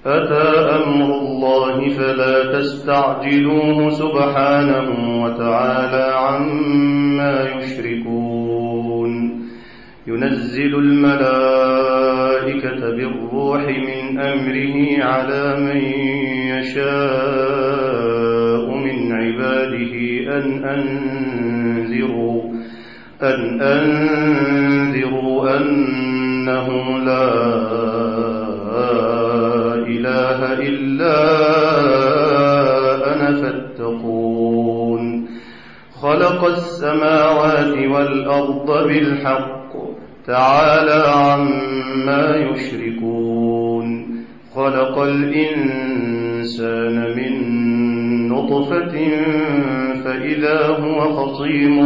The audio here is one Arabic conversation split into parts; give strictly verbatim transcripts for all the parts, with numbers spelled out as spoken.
أتى أمر الله فلا تستعجلوه سبحانه وتعالى عما يشركون. ينزل الملائكة بالروح من أمره على من يشاء من عباده أن أنذروا أن أنذروا أنه لا إله إلا أنا فاتقون. خلق السماوات والأرض بالحق تعالى عما يشركون. خلق الإنسان من نطفة فإذا هو خصيم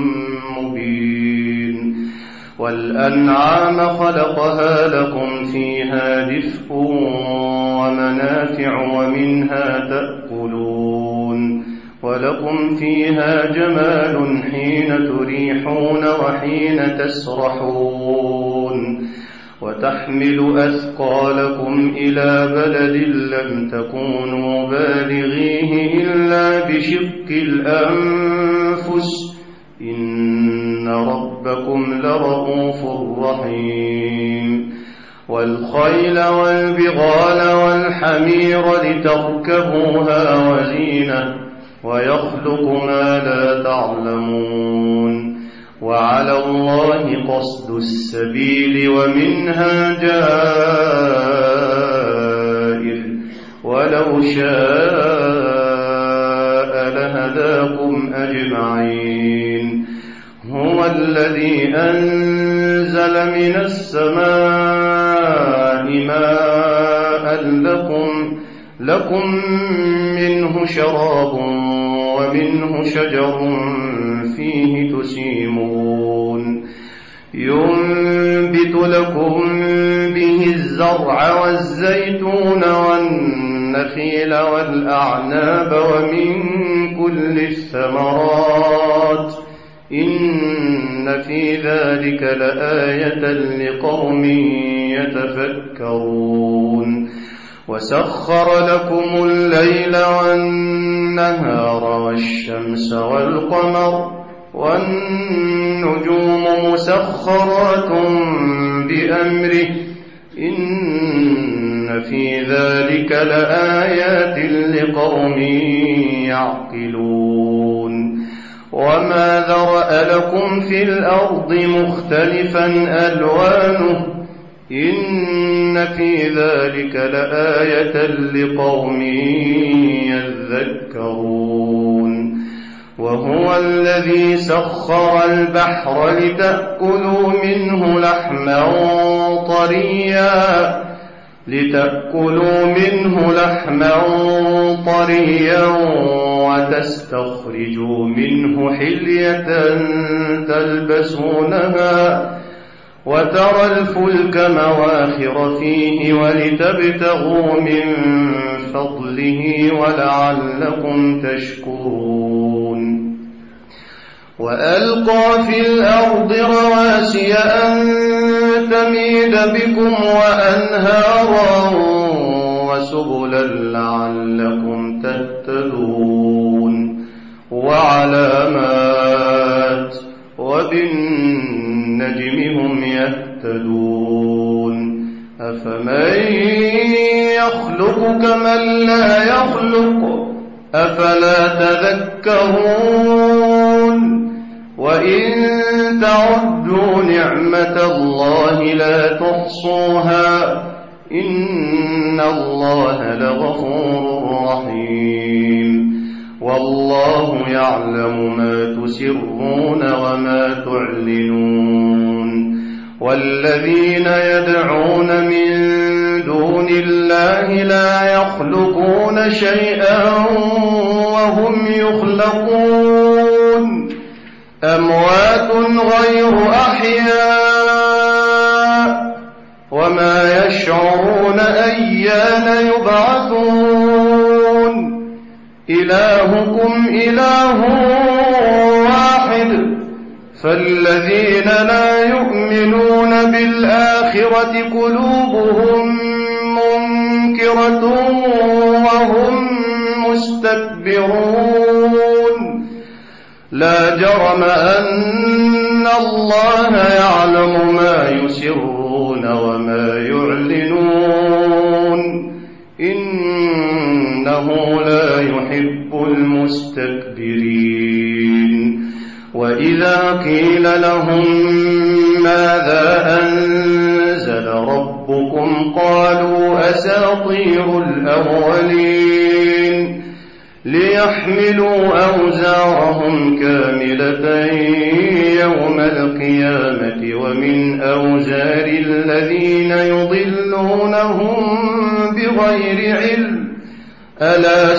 مبين. والأنعام خلقها لكم فيها دفء ومنافع ومنها تأكلون ولكم فيها جمال حين تريحون وحين تسرحون وتحمل أثقالكم إلى بلد لم تكونوا بالغيه إلا بشق الأنفس إن ربكم لرؤوف رحيم. والخيل والبغال والحمير لتركبوها وزينة ويخلق ما لا تعلمون. وعلى الله قصد السبيل ومنها جائر ولو شاء لهداكم أجمعين. هو الذي أنزل من السماء ماء لكم, لكم منه شراب ومنه شجر فيه تسيمون. ينبت لكم به الزرع والزيتون والنخيل والأعناب ومن كل الثمرات إن في ذلك لآية لقوم يتفكرون. وسخر لكم الليل والنهار والشمس والقمر والنجوم مسخرات بأمره إن في ذلك لآيات لقوم يعقلون. وما ذرأ لكم في الأرض مختلفا ألوانه إن في ذلك لآية لقوم يذكرون. وهو الذي سخر البحر لتأكلوا منه لحما طريا لتأكلوا منه لحما طريا وتستخرجوا منه حلية تلبسونها وترى الفلك مواخر فيه ولتبتغوا من فضله ولعلكم تشكرون. وألقى في الأرض رواسي أن تميد بكم وأنهارا وسبلا لعلكم تهتدون. وعلامات وبالنجم هم يهتدون. أفمن يخلق كمن لا يخلق أفلا تذكرون. وإن تعدوا نعمة الله لا تحصوها إن الله لغفور رحيم. والله يعلم ما تسرون وما تعلنون. والذين يدعون من دون الله لا يخلقون شيئا وهم يخلقون. أموات غير أحياء وما يشعرون أيان يبعثون. إلهكم إله واحد فالذين لا يؤمنون بالآخرة قلوبهم منكرة مستكبرة وهم مستكبرون لا جرم أن الله يعلم ما يسرون وما يعلنون إنه لا يحب المستكبرين وإذا قيل لهم ماذا أنزل ربكم قالوا أساطير الأولين ليحملوا أوزارهم كاملة يوم القيامة ومن أوزار الذين يضلونهم بغير علم ألا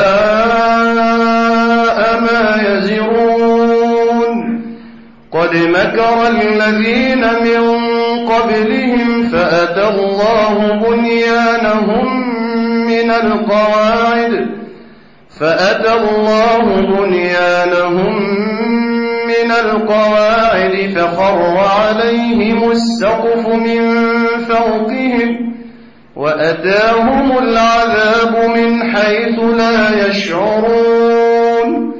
ساء ما يزرون قد مكر الذين من قبلهم فأتى الله بنيانهم من القواعد فأتى الله بنيانهم من القواعد فخر عليهم السقف من فوقهم وأتاهم العذاب من حيث لا يشعرون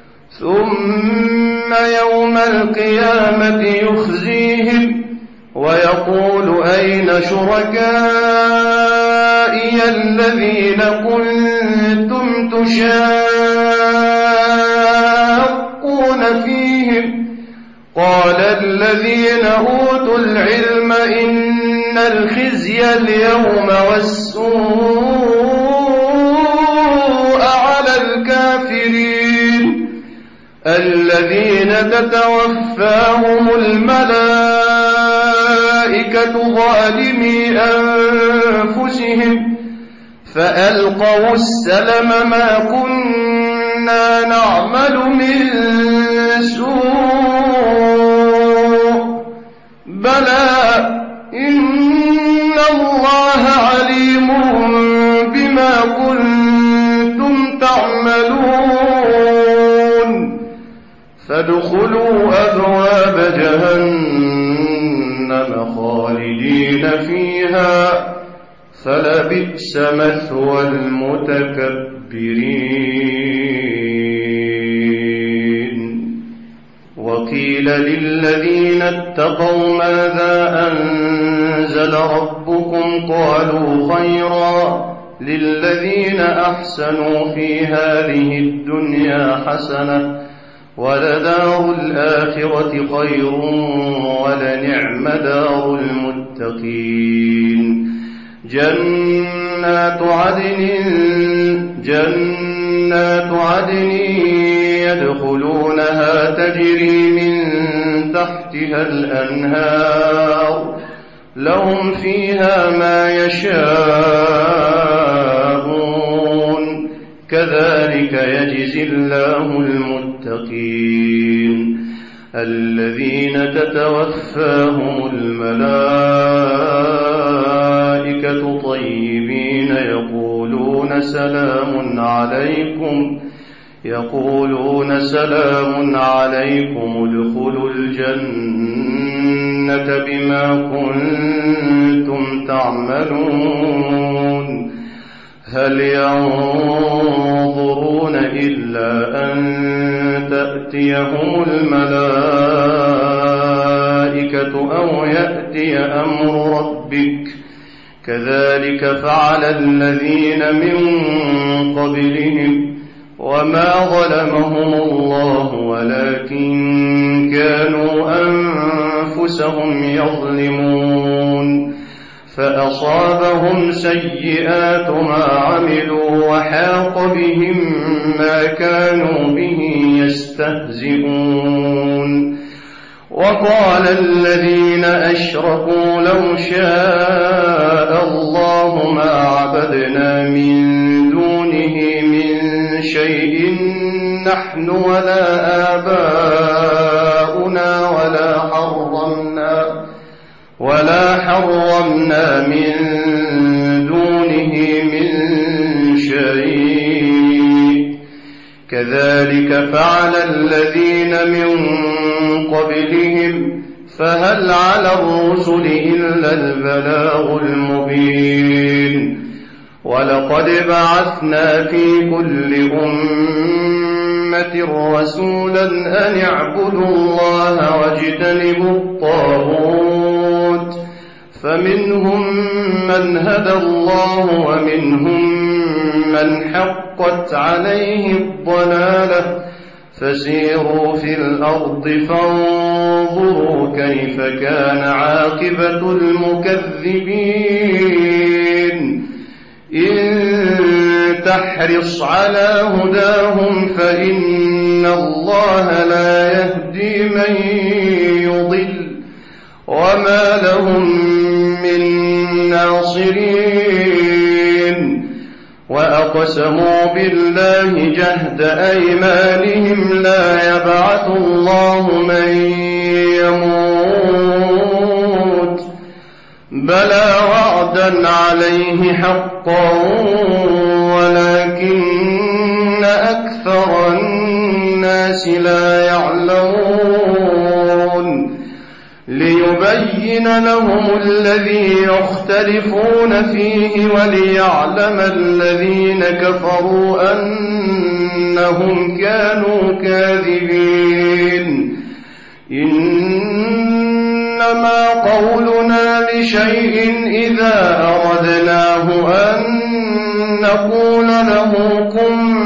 ثم يوم القيامة يخزيهم ويقول أين شركائي الذين كنتم تشاقون فيهم قال الذين أوتوا العلم إن الخزي اليوم والسوء على الكافرين الذين تتوفاهم الملائكة ظالمي أنفسهم فألقوا السلم ما كنا نعمل من سوء بلى إن الله عليم بما كنتم تعملون فادخلوا أبواب جهنم خالدين فيها فلبئس مثوى المتكبرين وقيل للذين اتقوا ماذا أنزل ربكم قالوا خيرا للذين أحسنوا في هذه الدنيا حسنة ولدار الآخرة خير ولنعم دار المتقين جنات عدن جنات عدن يدخلونها تجري من تحتها الأنهار لهم فيها ما يشاءون كذلك يجزي الله المتقين الذين تتوفاهم الملائكة طيبين يقولون سلام عليكم يقولون سلام عليكم ادخلوا الجنة بما كنتم تعملون هل ينظرون إلا أن تأتيهم الملائكة أو يأتي أمر ربك كذلك فعل الذين من قبلهم وما ظلمهم الله ولكن كانوا أنفسهم يظلمون فأصابهم سيئات ما عملوا وحاق بهم ما كانوا به يستهزئون وقال الذين أشركوا لو شاء الله ما عبدنا من دونه من شيء نحن ولا آباؤنا ولا حرمنا ولا حرمنا من دونه من شيء كذلك فعل الذين من قبلهم فهل على الرسل إلا البلاغ المبين ولقد بعثنا في كل أمة رسولا أن اعبدوا الله واجتنبوا الطاغوت فمنهم من هدى الله ومنهم من حقت عليه الضلالة فسيروا في الأرض فانظروا كيف كان عاقبة المكذبين إن تحرص على هداهم فإن الله لا يهدي من يضل وما لهم من ناصرين وأقسموا بالله جهد أيمانهم لا يبعث الله من يموت بلى وعدا عليه حقا ولكن أكثر الناس لا يعلمون ليبين لهم الذي يختلفون فيه وليعلم الذين كفروا أنهم كانوا كاذبين إنما قولنا لشيء إذا أردناه أن نقول له كن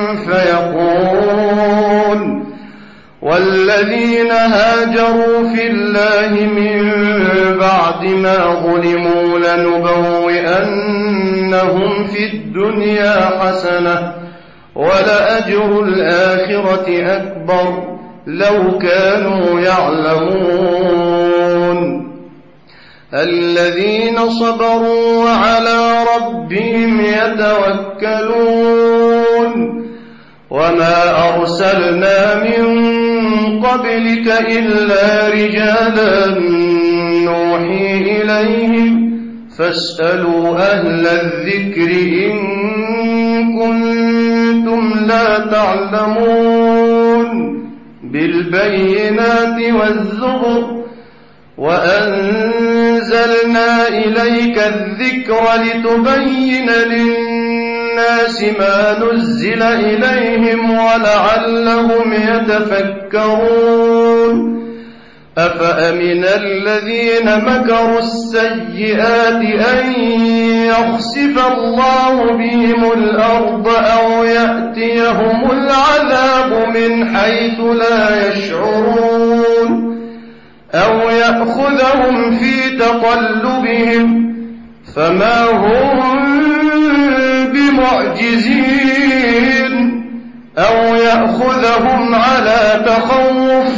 فيكون والذين هاجروا في الله من بعد ما ظلموا لنبوئنهم في الدنيا حسنة ولأجر الآخرة أكبر لو كانوا يعلمون الذين صبروا وعلى ربهم يتوكلون وما أرسلنا من قبلك إلا رجالا نوحي إليهم فاسألوا أهل الذكر إن كنتم لا تعلمون بالبينات والزبر وأنزلنا إليك الذكر لتبين للناس ما نزل إليهم ولعلهم يتفكرون أفأمن الذين مكروا السيئات أن يخسف الله بهم الأرض أو يأتيهم العذاب من حيث لا يشعرون أو يأخذهم في تقلبهم فما هم بمعجزين أو يأخذهم على تخوف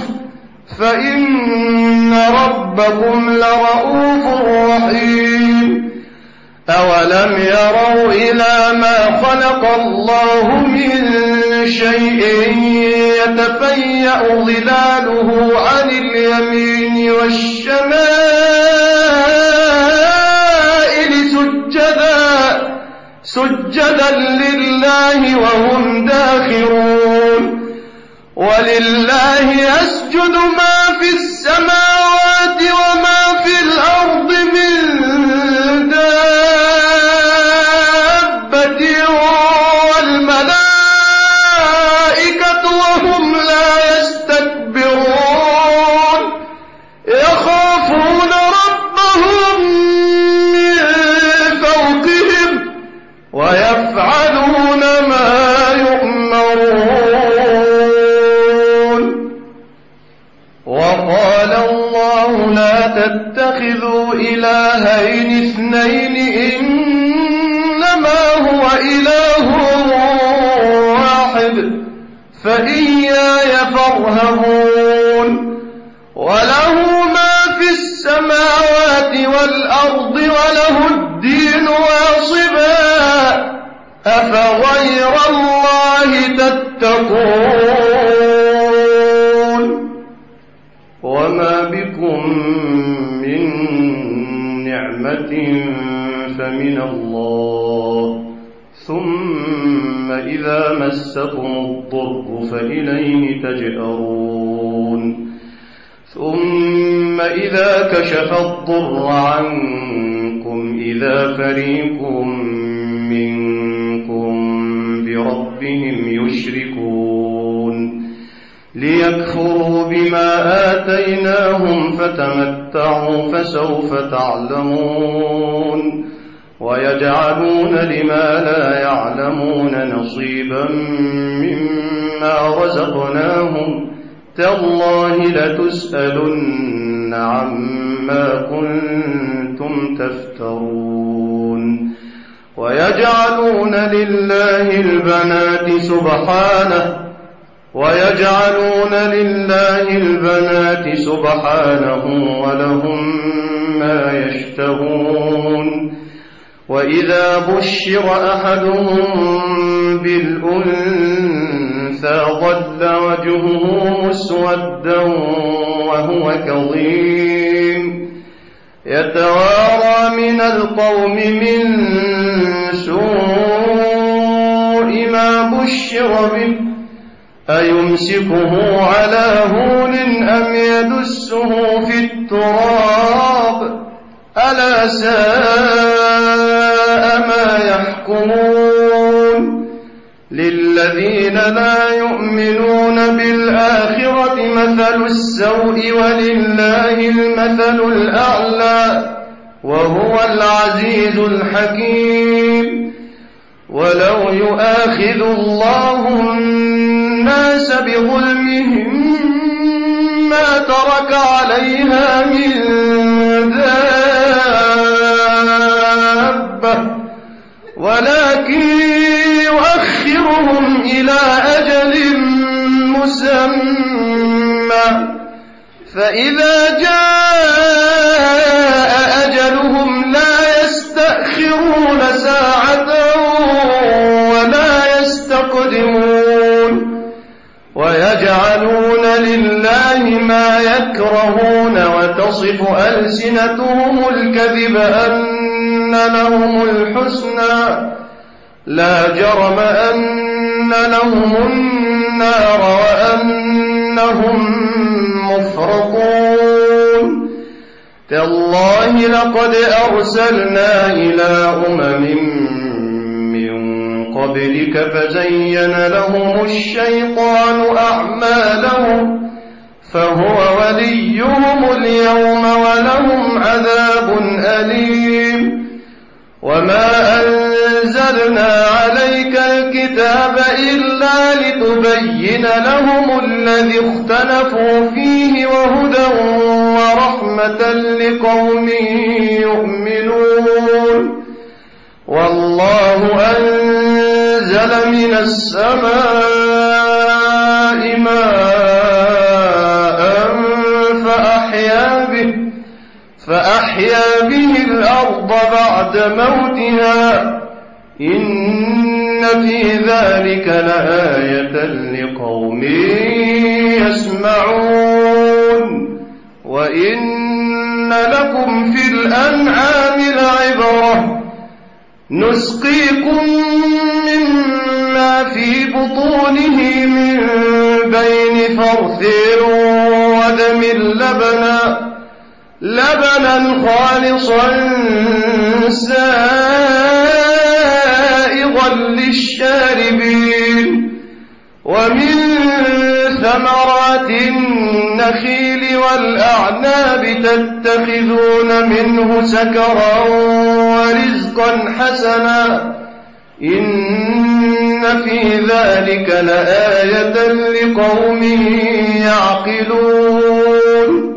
فإن ربكم لرؤوف رحيم أولم يروا إلى ما خلق الله من شيء يتفيأ ظلاله عن اليمين والشمائل سجدا سجدا لله وهم داخرون ولله يسجد ما في السماوات وما في الأرض من دابة والملائكة وهم لا يستكبرون يخافون ربهم من فوقهم ويفعلون ما يؤمرون وقال الله لا تتخذوا إلهين اثنين إنما هو إله واحد فإياي فارهبون وله ما في السماوات والأرض وله الدين واصبا أفغير الله تتقون وما بكم من نعمة فمن الله ثم إذا مسكم الضر فإليه تجأرون ثم إذا كشف الضر عنكم إذا فريق يشركون ليكفروا بما آتيناهم فتمتعوا فسوف تعلمون ويجعلون لما لا يعلمون نصيبا مما رزقناهم تالله لتسألن عما كنتم تفترون ويجعلون لله البنات سبحانه ويجعلون لله البنات سبحانه ولهم ما يشتهون وإذا بشر أحدهم بالأنثى ظل وجهه مسودا وهو كظيم يتوارى من القوم من سوء ما بشر به أيمسكه على هون أم يدسه في التراب ألا ساء ما يحكمون للذين لا يؤمنون بالآخرة مثل السوء ولله المثل الأعلى وهو العزيز الحكيم ولو يؤاخذ الله الناس بظلمهم ما ترك عليها من دابة ولكن يؤخرهم إلى أجل مسمى فإذا جاء أجلهم لا يستأخرون ساعة ولا يستقدمون ويجعلون لله ما يكرهون وتصف ألسنتهم الكذب أن لهم الحسنى لا جرم أن لهم النار وأنهم مفرطون تالله لقد أرسلنا إلى أمم من قبلك فزين لهم الشيطان أعمالهم فهو وليهم اليوم ولهم عذاب أليم وما أنزلنا عليك الكتاب إلا لتبين لهم الذي اختلفوا فيه وهدى ورحمة لقوم يؤمنون والله أنزل من السماء ماء فأحيا به فأحيا به الأرض بعد موتها إن في ذلك لآية لقوم يسمعون وإن لكم في الأنعام لعبرة نسقيكم مما في بطونه من بين فرث ودم لبنا لبنا خالصا سائغا للشاربين ومن ثمرات النخيل والأعناب تتخذون منه سكرا ورزقا حسنا إن في ذلك لآية لقوم يعقلون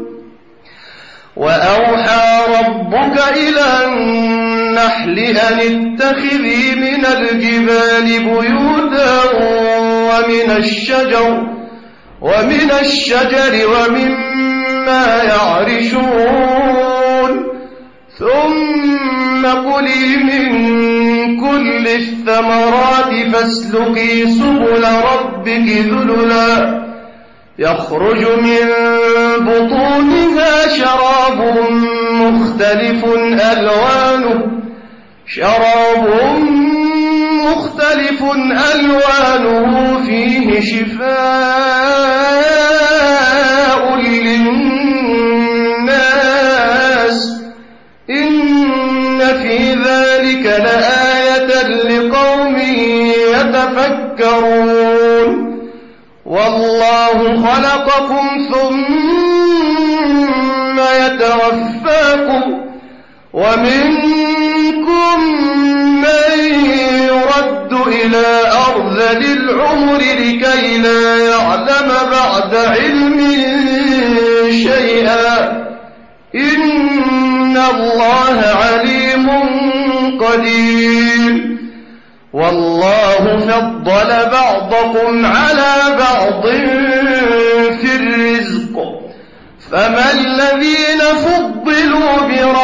وأوحى ربك إلى النحل أن اتخذي من الجبال بيوتا ومن الشجر ومن الشجر ومما يعرشون ثم كلي من كل الثمرات فاسلكي سبل ربك ذللا يخرج من بطونها شراب مختلف ألوانه شراب مختلف ألوانه فيه شفاء للناس إن في ذلك لآية لقوم يتفكرون والله خلقكم ثم يتوفاكم ومنكم من يرد إلى أرذل العمر لكي لا يعلم بعد علم شيئا إن الله عليم قدير والله فضل بعضكم على بعض في الرزق فما الذين فضلوا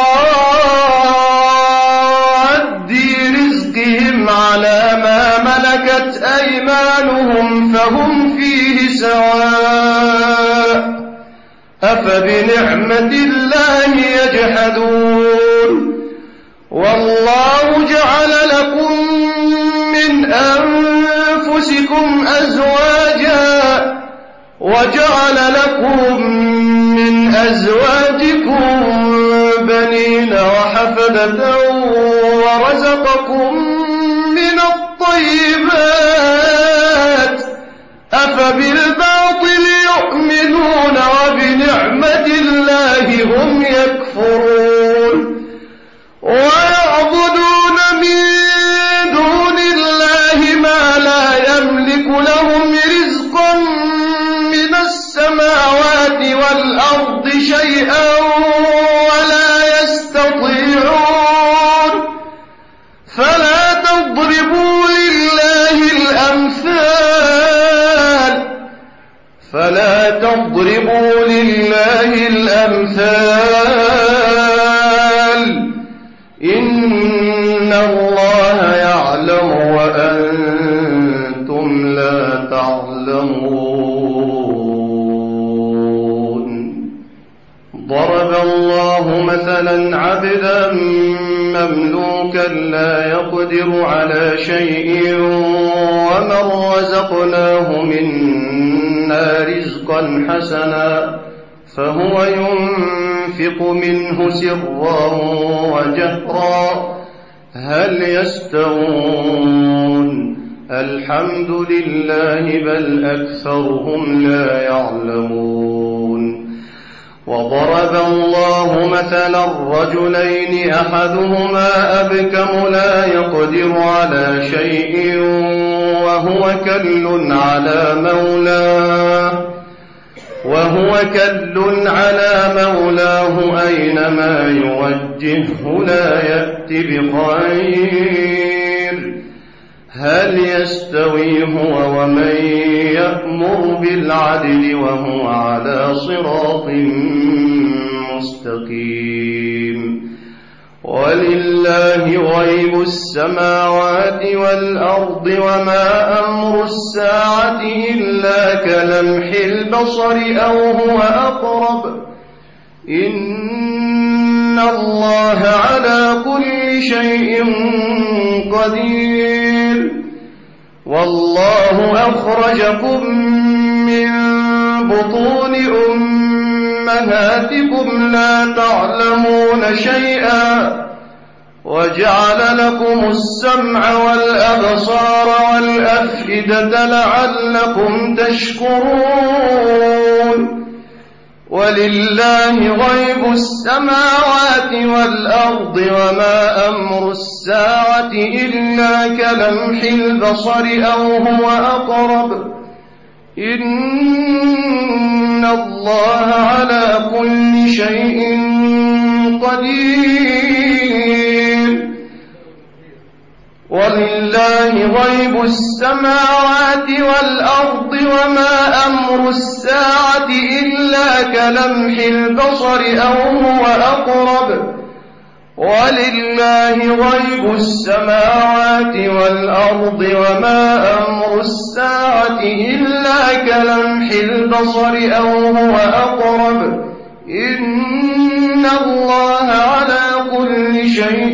براد رزقهم على ما ملكت أيمانهم فهم فيه سواء أفبنعمة الله يجحدون والله جعل لكم من أنفسكم أزواجا وجعل لكم من أزواجكم بنين وحفدة ورزقكم من الطيبات أفبالباطل يؤمنون وبنعمة الله هم يكفرون ويعبدون من دون الله ما لا يملك لهم رزقا من السماوات والأرض شيئا ولا يستطيعون فلا تضربوا لله الأمثال فلا تضربوا لله الأمثال إن الله يعلم وأنتم لا تعلمون ضرب الله مثلا عبدا مملوكا لا يقدر على شيء ومن رزقناه منا رزقا حسنا فهو ينفق منه سرا وجهرا هل يستوون الحمد لله بل أكثرهم لا يعلمون وضرب الله مثلا رجلين أحدهما أبكم لا يقدر على شيء وهو كل على مولاه وهو كل على مولاه أينما يوجهه لا يأت بخير هل يستوي هو ومن يأمر بالعدل وهو على صراط مستقيم ولله غيب السماوات والأرض وما أمر الساعة إلا كلمح البصر أو هو أقرب إن الله على كل شيء قدير والله أخرجكم من بطون أمهاتكم لا تعلمون شيئا وجعل لكم السمع والأبصار والأفئدة لعلكم تشكرون ولله غيب السماوات والأرض وما أمر الساعة إلا كلمح البصر أو هو أقرب إن الله على كل شيء قدير ولله غيب السماوات والأرض وما أمر الساعة إلا كلمح البصر أو هو أقرب ولله غيب السماوات والأرض وما أمر الساعة إلا كلمح البصر أو هو أقرب إن الله على كل شيء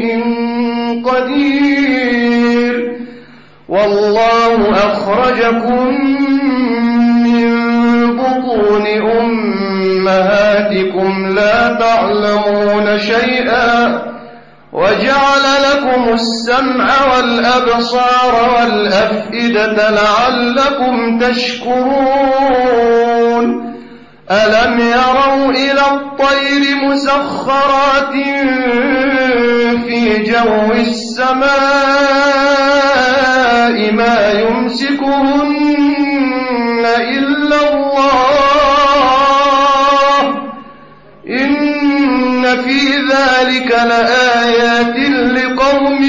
قدير والله أخرجكم من بطون أمهاتكم لا تعلمون شيئا وجعل لكم السمع والأبصار والأفئدة لعلكم تشكرون ألم يروا إلى الطير مسخرات في جو السماء ما يمسكهن إلا الله إن في ذلك لآيات لقوم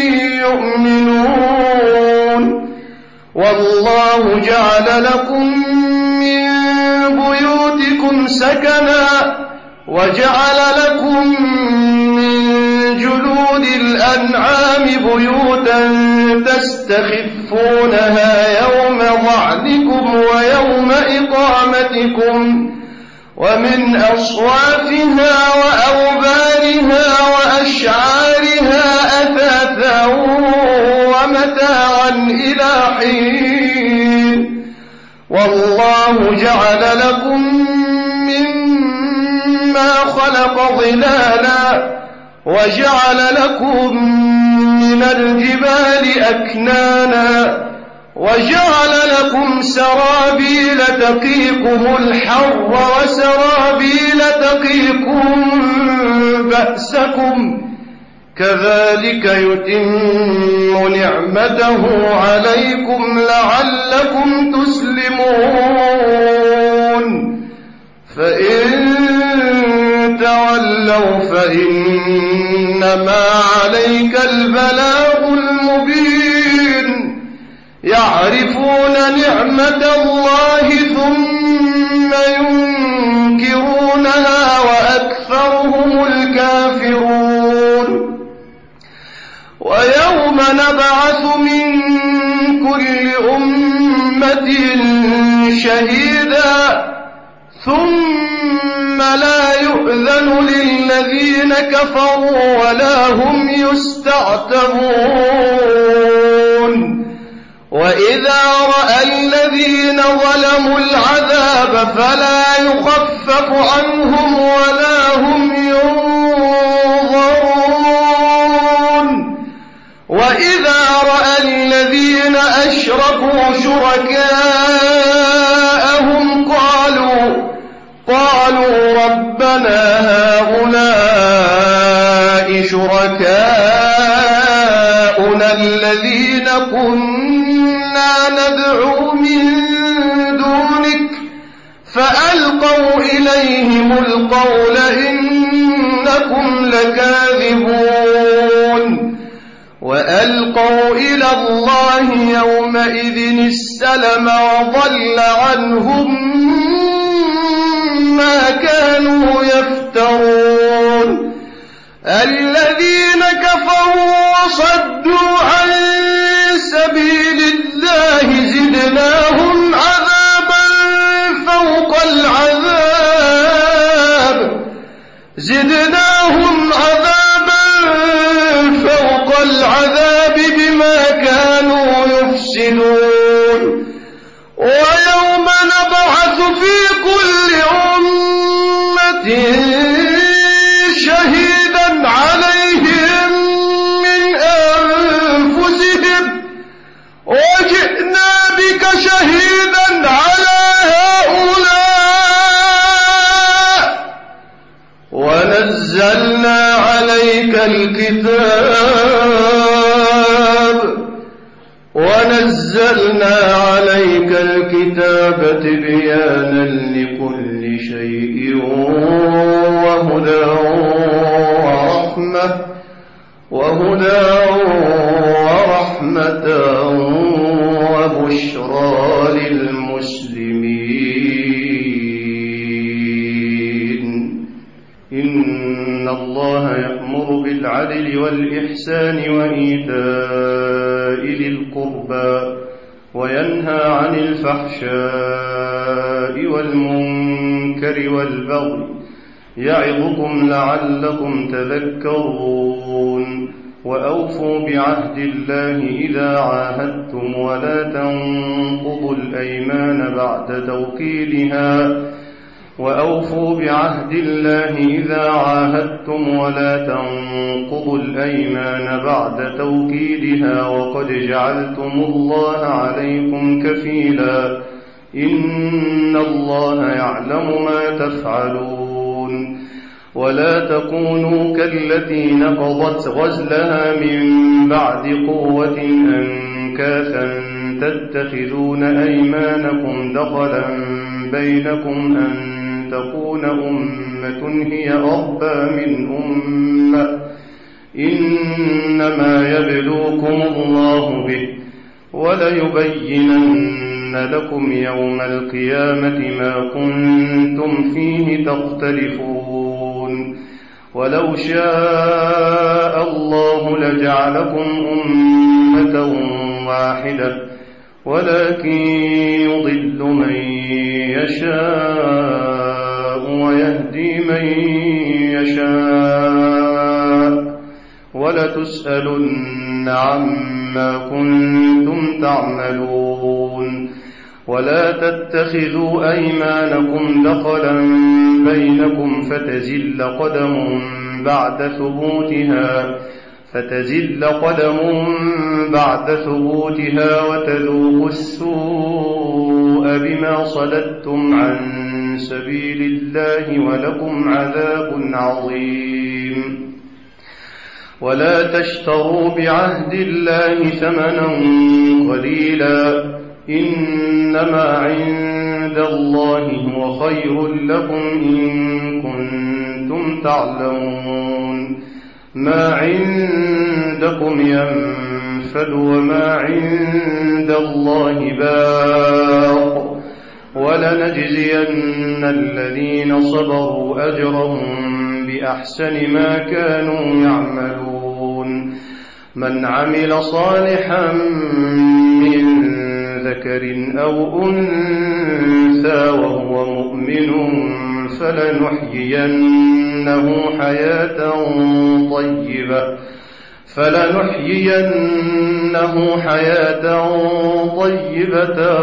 يؤمنون والله جعل لكم من بيوتكم سكنا وجعل لكم من جلود الأنعام بيوتا تستخفونها يوم ظعنكم ويوم إقامتكم ومن أصوافها وأوبارها وأشعارها أثاثا ومتاعا إلى حين والله جعل لكم مما خلق ظلالا وجعل لكم من الجبال أكنانا وجعل لكم سرابيل تقيكم الحر وسرابيل تقيكم بأسكم كذلك يتم نعمته عليكم لعلكم تسلمون فإن تولوا فإنما عليك البلاغ المبين يعرفون نعمة الله ثم ينكرونها وأكثرهم الكافرون ويوم نبعث من كل أمة شهيدا ثم لا يؤذن للذين كفروا ولا هم يستعتبون وإذا رأى الذين ظلموا العذاب فلا يخفف عنهم ولا هم ينظرون وإذا رأى الذين أشركوا شركاءهم قالوا قالوا ربنا هؤلاء شركاؤنا الذين كنا ندعو من دونك فألقوا إليهم القول إنكم لكاذبون وألقوا إلى الله يومئذ السلم وضل عنهم ما كانوا يفترون الذين كفروا وصدوا عن سبيل الله زدناهم عذابا فوق العذاب زدناهم عذابا فوق العذاب بما كانوا يفسدون ويوم نبعث في كل أمة شهيدا عليهم من أنفسهم وجئنا بك شهيدا على هؤلاء ونزلنا عليك الكتاب ونزلنا عليك الكتاب تبيانا لكل شيء وهدى ورحمة وهدى ورحمة وبشرى للمسلمين إن الله يأمر بالعدل والإحسان وإيتاء ذي القربى وينهى عن الفحشاء والمنكر والبغي يعظكم لعلكم تذكرون وأوفوا بعهد الله إذا عاهدتم ولا تنقضوا الأيمان بعد توكيدها وأوفوا بعهد الله إذا عاهدتم ولا تنقضوا الأيمان بعد توكيدها وقد جعلتم الله عليكم كفيلا إن الله يعلم ما تفعلون ولا تكونوا كالتي نقضت غزلها من بعد قوة أنكاثا تتخذون أيمانكم دخلا بينكم أن تكون أمة هي أربى من أمة إنما يبلوكم الله به وليبينن لكم يوم القيامة ما كنتم فيه تختلفون ولو شاء الله لجعلكم أمة واحدة ولكن يضل من يشاء ويهدي من يشاء ولتسألن عما كنتم تعملون ولا تتخذوا أيمانكم دخلا بينكم فتزل قدم بعد ثبوتها فتزل قدم بعد ثبوتها وتذوقوا السوء بما صددتم عن سبيل الله ولكم عذاب عظيم ولا تشتروا بعهد الله ثمنا قليلا إنما عند الله هو خير لكم إن كنتم تعلمون ما عندكم ينفد وما عند الله باق ولنجزين الذين صبروا أجرهم بأحسن ما كانوا يعملون من عمل صالحا من ذكر أو أنثى وهو مؤمن فلنحيينه حياة طيبة فلنحيينه حياة طيبة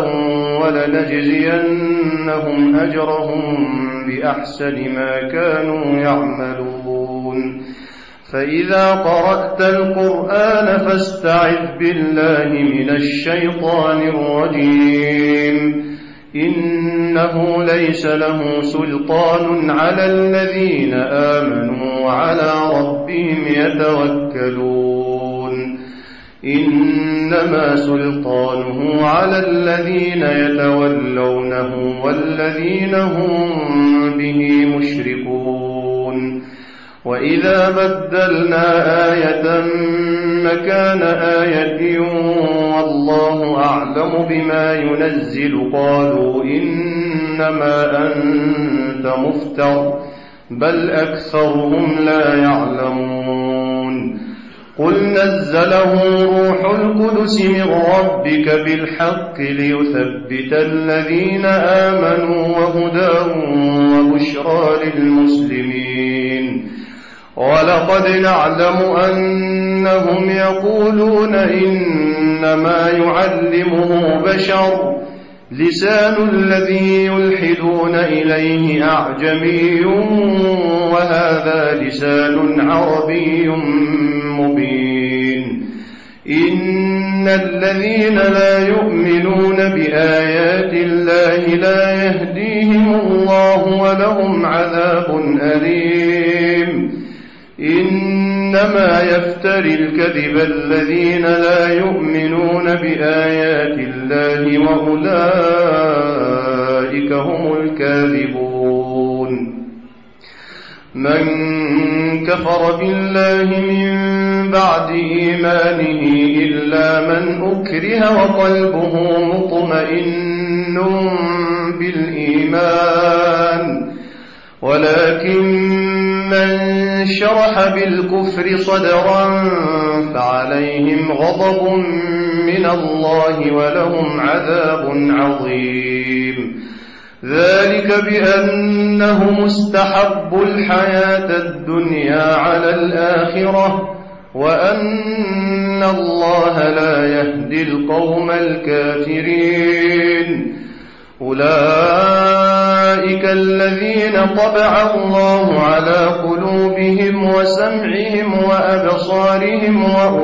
ولنجزينهم أجرهم بأحسن ما كانوا يعملون فإذا قرأت القرآن فاستعذ بالله من الشيطان الرجيم إنه ليس له سلطان على الذين آمنوا وعلى ربهم يتوكلون إنما سلطانه على الذين يتولونه والذين هم به مشركون وإذا بدلنا آية مكان آية والله أعلم بما ينزل قالوا إنما أنت مفتر بل أكثرهم لا يعلمون قل نزله روح القدس من ربك بالحق ليثبت الذين آمنوا وهدى وبشرى للمسلمين ولقد نعلم أنهم يقولون إنما يعلمه بشر لسان الذي يلحدون إليه أعجمي وهذا لسان عربي مبين إن الذين لا يؤمنون بآيات الله لا يهديهم الله ولهم عذاب أليم إنما يفتري الكذب الذين لا يؤمنون بآيات الله وأولئك هم الكاذبون من كفر بالله من بعد إيمانه إلا من أكره وقلبه مطمئن بالإيمان ولكن من شرح بالكفر صدرا فعليهم غضب من الله ولهم عذاب عظيم ذلك بأنهم استحبوا الحياة الدنيا على الآخرة وأن الله لا يهدي القوم الكافرين أولئك أولئك الذين طبع الله على قلوبهم وسمعهم وأبصارهم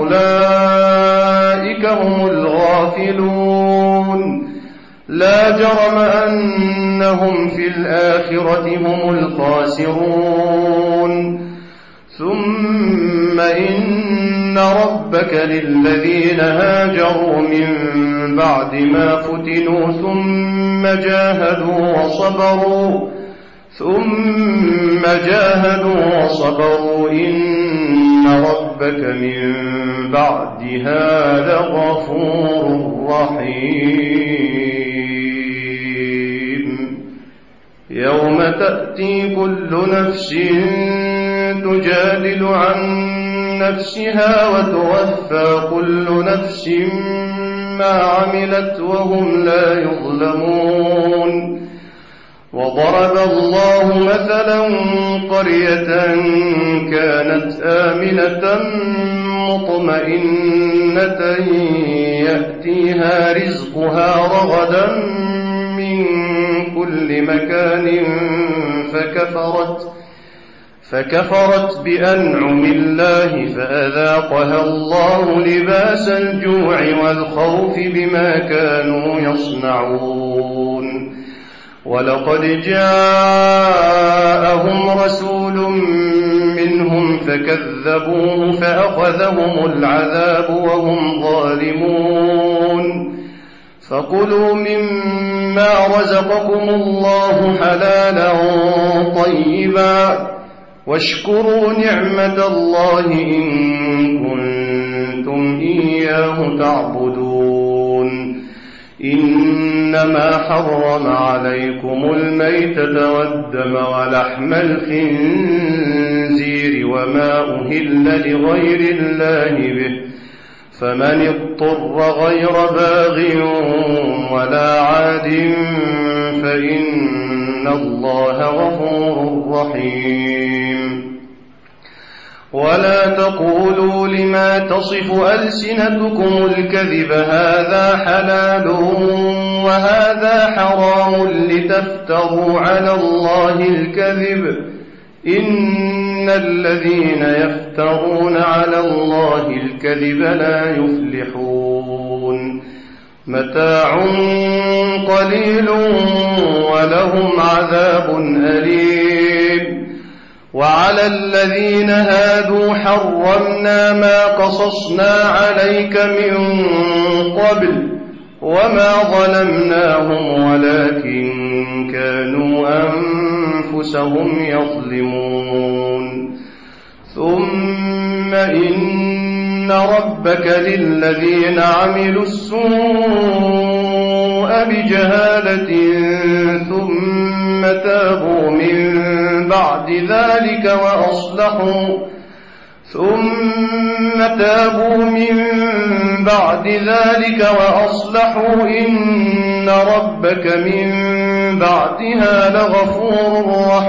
وأولئك هم الغافلون لا جرم أنهم في الآخرة هم الخاسرون ثم إن ربك للذين هاجروا من بعد ما فتنوا ثم جاهدوا وصبروا ثم جاهدوا وصبروا إن ربك من بعدها لغفور رحيم يوم تأتي كل نفس تجادل عن نفسها وتوفى كل نفس ما عملت وهم لا يظلمون وضرب الله مثلا قرية كانت آمنة مطمئنة يأتيها رزقها رغدا من كل مكان فكفرت فكفرت بأنعم الله فأذاقها الله لباس الجوع والخوف بما كانوا يصنعون ولقد جاءهم رسول منهم فكذبوه فأخذهم العذاب وهم ظالمون فكلوا مما رزقكم الله حلالا طيبا واشكروا نعمة الله إن كنتم إياه تعبدون إنما حرم عليكم الميتة والدم ولحم الخنزير وما أهل لغير الله به فمن اضطر غير باغ ولا عاد فإن الله غفور رحيم ولا تقولوا لما تصف ألسنتكم الكذب هذا حلال وهذا حرام لتفتروا على الله الكذب إن الذين يفترون على الله الكذب لا يفلحون متاع قليل ولهم عذاب أليم وعلى الذين هادوا حرمنا ما قصصنا عليك من قبل وما ظلمناهم ولكن كانوا أنفسهم يظلمون ثم إن ربك للذين عملوا السوء بجهالة ثم تابوا من بعد ذلك وأصلحوا ثم تابوا من بعد ذلك وأصلحوا إن ربك من بعدها لغفور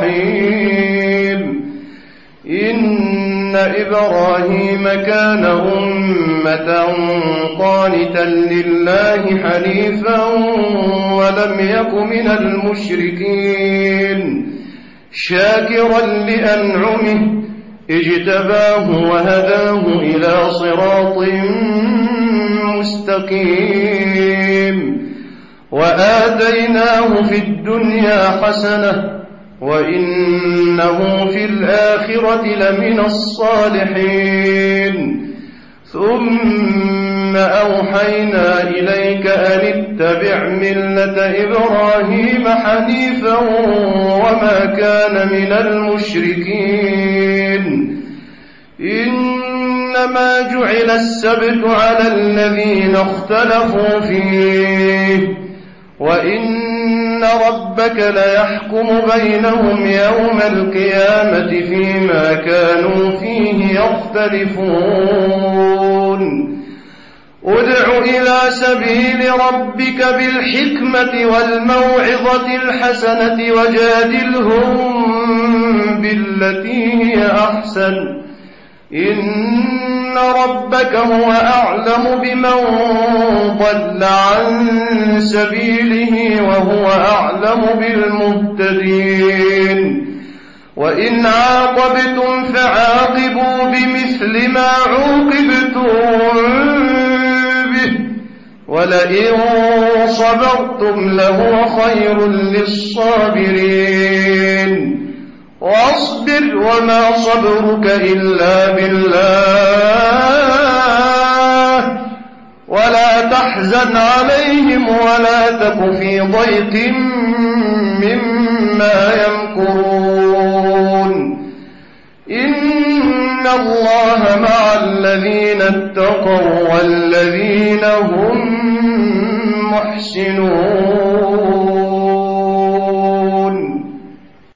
رحيم إن إبراهيم كان أمة قانتا لله حنيفا ولم يك من المشركين شاكرا لأنعمه اجتباه وهداه إلى صراط مستقيم وآتيناه في الدنيا حسنة وإنه في الآخرة لمن الصالحين ثم أوحينا إليك أن اتبع ملة إبراهيم حنيفا وما كان من المشركين إنما جعل السبت على الذين اختلفوا فيه وإن ربك ليحكم بينهم يوم القيامة فيما كانوا فيه يختلفون ادع إلى سبيل ربك بالحكمة والموعظة الحسنة وجادلهم بالتي هي أحسن إن ربك هو أعلم بمن ضل عن سبيله وهو أعلم بالمهتدين وإن عاقبتم فعاقبوا بمثل ما عوقبتم به ولئن صبرتم لهو خير للصابرين واصبر وما صبرك إلا بالله ولا تحزن عليهم ولا تك في ضيق مما يمكرون إن الله مع الذين اتقوا والذين هم محسنون